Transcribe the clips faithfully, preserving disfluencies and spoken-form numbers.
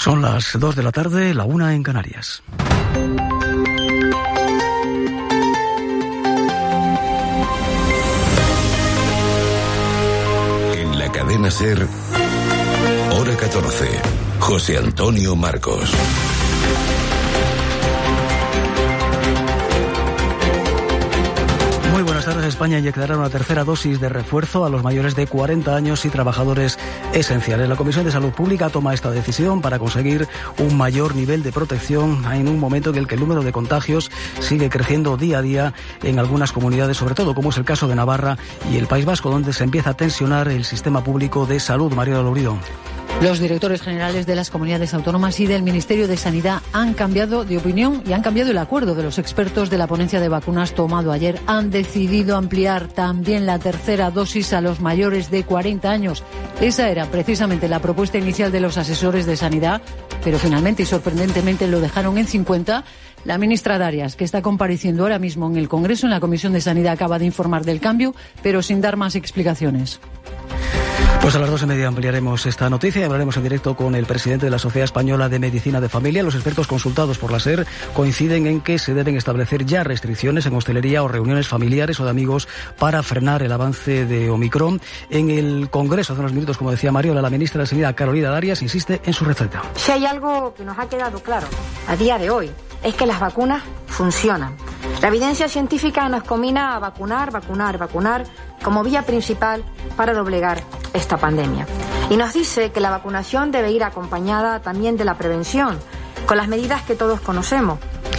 Son las dos de la tarde, la una en Canarias. En la cadena SER, hora catorce, José Antonio Marcos. Muy buenas tardes. España inyectará una tercera dosis de refuerzo a los mayores de cuarenta años y trabajadores esenciales. La Comisión de Salud Pública toma esta decisión para conseguir un mayor nivel de protección en un momento en el que el número de contagios sigue creciendo día a día en algunas comunidades, sobre todo como es el caso de Navarra y el País Vasco, donde se empieza a tensionar el sistema público de salud. María Lourido. Los directores generales de las comunidades autónomas y del Ministerio de Sanidad han cambiado de opinión y han cambiado el acuerdo de los expertos de la ponencia de vacunas tomado ayer. Han decidido ampliar también la tercera dosis a los mayores de cuarenta años. Esa era precisamente la propuesta inicial de los asesores de Sanidad, pero finalmente y sorprendentemente lo dejaron en cincuenta. La ministra Darias, que está compareciendo ahora mismo en el Congreso, en la Comisión de Sanidad, acaba de informar del cambio, pero sin dar más explicaciones. Pues a las dos y media ampliaremos esta noticia y hablaremos en directo con el presidente de la Sociedad Española de Medicina de Familia. Los expertos consultados por la SER coinciden en que se deben establecer ya restricciones en hostelería o reuniones familiares o de amigos para frenar el avance de Omicron. En el Congreso, hace unos minutos, como decía Mariola, la ministra de Sanidad, Carolina Darias, insiste en su receta. Si hay algo que nos ha quedado claro a día de hoy, es que las vacunas funcionan. La evidencia científica nos combina a vacunar, vacunar, vacunar como vía principal para doblegar esta pandemia. Y nos dice que la vacunación debe ir acompañada también de la prevención, con las medidas que todos conocemos.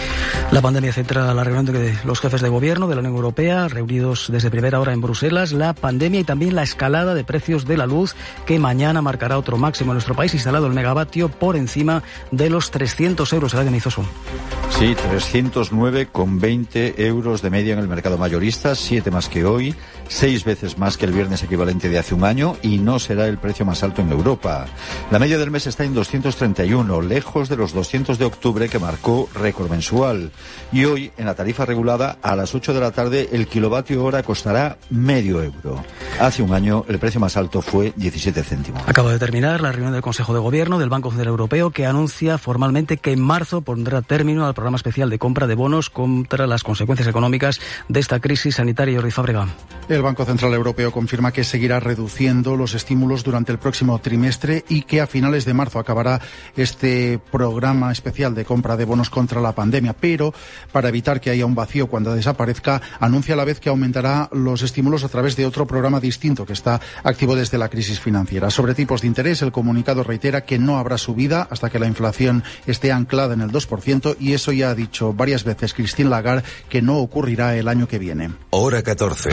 La pandemia centra la reunión de los jefes de gobierno de la Unión Europea, reunidos desde primera hora en Bruselas, la pandemia y también la escalada de precios de la luz, que mañana marcará otro máximo en nuestro país, instalado el megavatio por encima de los trescientos euros. ¿Verdad, Nizoso? Sí, trescientos nueve coma veinte euros de media en el mercado mayorista, siete más que hoy, seis veces más que el viernes equivalente de hace un año, y no será el precio más alto en Europa. La media del mes está en doscientos treinta y uno, lejos de los doscientos de octubre, que marcó récord mensual. Y hoy, en la tarifa regulada, a las ocho de la tarde, el kilovatio hora costará medio euro. Hace un año, el precio más alto fue diecisiete céntimos. Acaba de terminar la reunión del Consejo de Gobierno del Banco Central Europeo, que anuncia formalmente que en marzo pondrá término al programa especial de compra de bonos contra las consecuencias económicas de esta crisis sanitaria. Jordi Fábrega. El Banco Central Europeo confirma que seguirá reduciendo los estímulos durante el próximo trimestre y que a finales de marzo acabará este programa especial de compra de bonos contra la pandemia. Pero, para evitar que haya un vacío cuando desaparezca, anuncia a la vez que aumentará los estímulos a través de otro programa distinto que está activo desde la crisis financiera. Sobre tipos de interés, el comunicado reitera que no habrá subida hasta que la inflación esté anclada en el dos por ciento, y eso ya ha dicho varias veces Christine Lagarde que no ocurrirá el año que viene. Hora catorce.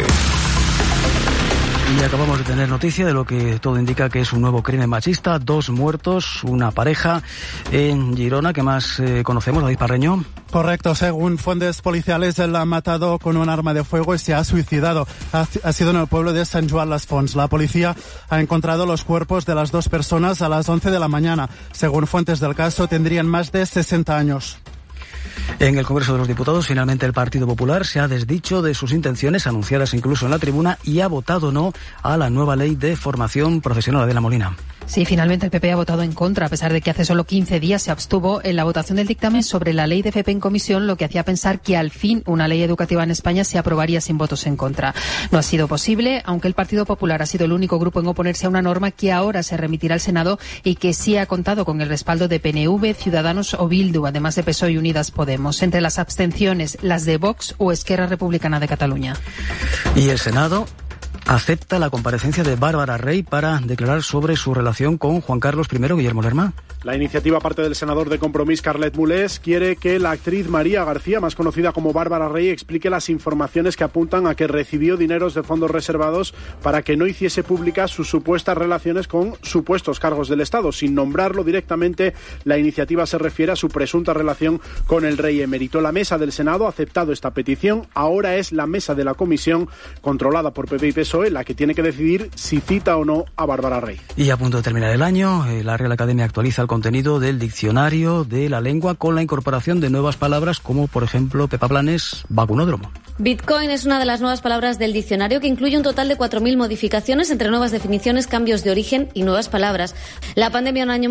Y acabamos de tener noticia de lo que todo indica que es un nuevo crimen machista. Dos muertos, una pareja en Girona. ¿Qué más eh, conocemos, David Parreño? Correcto, según fuentes policiales, él la ha matado con un arma de fuego y se ha suicidado. Ha, ha sido en el pueblo de San Joan las Fonts. La policía ha encontrado los cuerpos de las dos personas a las once de la mañana. Según fuentes del caso, tendrían más de sesenta años. En el Congreso de los Diputados, finalmente el Partido Popular se ha desdicho de sus intenciones, anunciadas incluso en la tribuna, y ha votado no a la nueva ley de formación profesional. Adela Molina. Sí, finalmente el P P ha votado en contra, a pesar de que hace solo quince días se abstuvo en la votación del dictamen sobre la ley de F P en comisión, lo que hacía pensar que al fin una ley educativa en España se aprobaría sin votos en contra. No ha sido posible, aunque el Partido Popular ha sido el único grupo en oponerse a una norma que ahora se remitirá al Senado y que sí ha contado con el respaldo de P N V, Ciudadanos o Bildu, además de P S O E y Unidas Podemos. Entre las abstenciones, las de Vox o Esquerra Republicana de Cataluña. Y el Senado acepta la comparecencia de Bárbara Rey para declarar sobre su relación con Juan Carlos primero, Guillermo Lerma. La iniciativa parte del senador de Compromís, Carlet Mulés, quiere que la actriz María García, más conocida como Bárbara Rey, explique las informaciones que apuntan a que recibió dineros de fondos reservados para que no hiciese públicas sus supuestas relaciones con supuestos cargos del Estado. Sin nombrarlo directamente, la iniciativa se refiere a su presunta relación con el rey emérito. La mesa del Senado ha aceptado esta petición. Ahora es la mesa de la comisión, controlada por P P y P S O E, la que tiene que decidir si cita o no a Bárbara Rey. Y a punto de terminar el año, la Real Academia actualiza el contenido del diccionario de la lengua con la incorporación de nuevas palabras como, por ejemplo, Pepa Planes, vacunódromo. Bitcoin es una de las nuevas palabras del diccionario, que incluye un total de cuatro mil modificaciones entre nuevas definiciones, cambios de origen y nuevas palabras. La pandemia un año